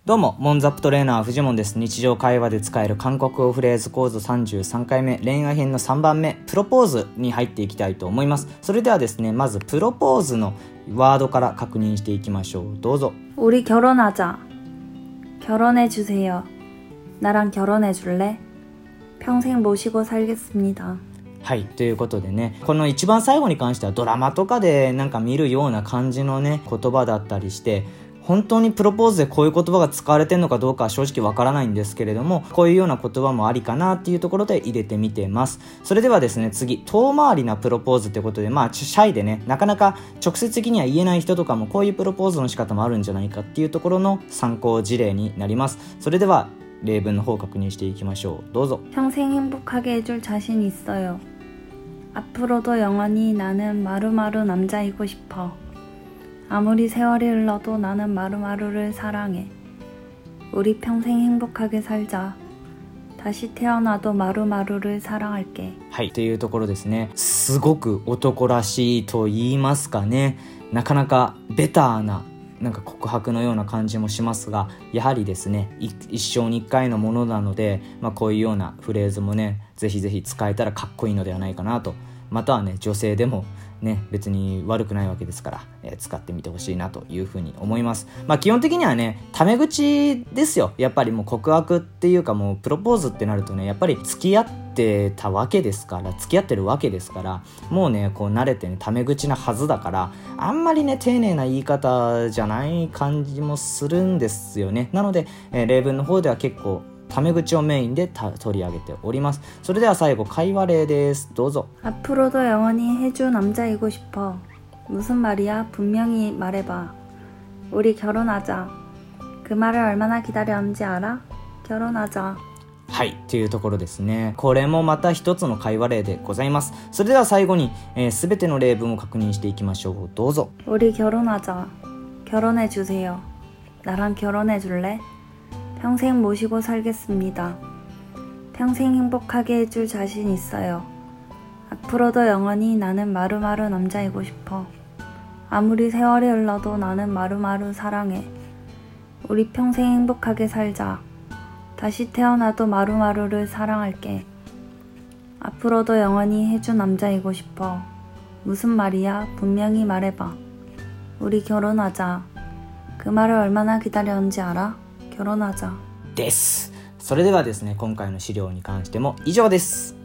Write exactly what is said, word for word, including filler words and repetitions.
どうも、モンザップトレーナー藤本です。日常会話で使える韓国語フレーズ講座さんじゅうさんかいめ、恋愛編のさんばんめ、プロポーズに入っていきたいと思います。それではですね、まずプロポーズのワードから確認していきましょう。どうぞ。 우리 결혼하자. 결혼해주세요. 나랑 결혼해줄래? 평생 모시고 살겠습니다. はい、ということでね、この一番最後に関してはドラマとかでなんか見るような感じのね言葉だったりして、本当にプロポーズでこういう言葉が使われてるのかどうかは正直わからないんですけれども、こういうような言葉もありかなっていうところで入れてみてます。それではですね、次、遠回りなプロポーズということで、まあシャイでね、なかなか直接的には言えない人とかもこういうプロポーズの仕方もあるんじゃないかっていうところの参考事例になります。それでは例文の方を確認していきましょう。どうぞ。 평생 행복하게 해줄 자신 있어요. 앞으로도 영원히 나는 마루마루 남자이고 싶어. 아무리 세월이 흘러도 나는 마루마루를 사랑해. 우리 평생 행복하게 살자. 다시 태어나도 마루마루를 사랑할게. はい、というところですね。すごく男らしいと言いますかね。なかなかベターななんか告白のような感じもしますが、やはりですね、一生に一回のものなので、まあ、こういうようなフレーズもね、ぜひぜひ使えたらかっこいいのではないかなと。またはね、女性でもね、別に悪くないわけですから、えー、使ってみてほしいなというふうに思います。まあ基本的にはね、タメ口ですよ。やっぱりもう告白っていうかもうプロポーズってなるとね、やっぱり付き合ってたわけですから、付き合ってるわけですから、もうね、こう慣れてね、タメ口なはずだから、あんまりね、丁寧な言い方じゃない感じもするんですよね。なので、えー、例文の方では結構、タメ口をメインで取り上げております。それでは最後、会話例です。どうぞ。 앞으로도 영원히 해줄 남자이고 싶어. 무슨 말이야? 분명히 말해봐. 우리 결혼하자. 그 말을 얼마나 기다렸는지 알아? 결혼하자. はい、というところですね。これもまた一つの会話例でございます。それでは最後に、えー、全ての例文を確認していきましょう。どうぞ。 우리 결혼하자. 결혼해주세요. 나랑 결혼해줄래? 평생 모시고 살겠습니다. 평생 행복하게 해줄 자신 있어요. 앞으로도 영원히 나는 마루마루 남자이고 싶어. 아무리 세월이 흘러도 나는 마루마루 사랑해. 우리 평생 행복하게 살자. 다시 태어나도 마루마루를 사랑할게. 앞으로도 영원히 해줄 남자이고 싶어. 무슨 말이야? 분명히 말해봐. 우리 결혼하자. 그 말을 얼마나 기다렸는지 알아? 결혼하자. です。それではですね、今回の資料に関しても以上です。